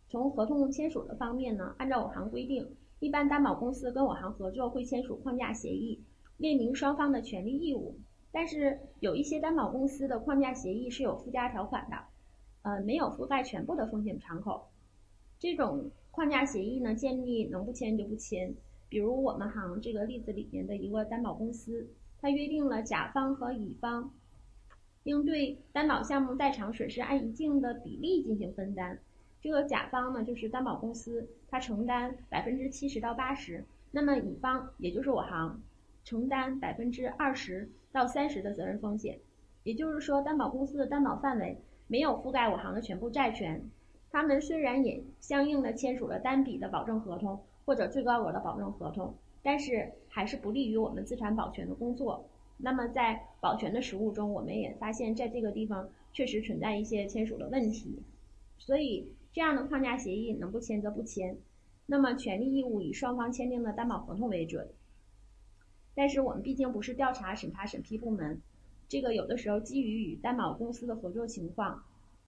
从合同签署的方面呢，按照我行规定，一般担保公司跟我行合作会签署框架协议，列明双方的权利义务。但是有一些担保公司的框架协议是有附加条款的，没有覆盖全部的风险敞口。这种框架协议呢，建议能不签就不签。比如我们行这个例子里面的一个担保公司，它约定了甲方和乙方应对担保项目代偿损失按一定的比例进行分担。这个甲方呢，就是担保公司，它承担70%到80%，那么乙方也就是我行承担20%到30%的责任风险。也就是说，担保公司的担保范围没有覆盖我行的全部债权。他们虽然也相应的签署了单笔的保证合同或者最高额的保证合同，但是还是不利于我们资产保全的工作。那么在保全的实务中，我们也发现在这个地方确实存在一些签署的问题，所以这样的框架协议能不签则不签。那么权利义务以双方签订的担保合同为准。但是我们毕竟不是调查、审查、审批部门，这个有的时候基于与担保公司的合作情况，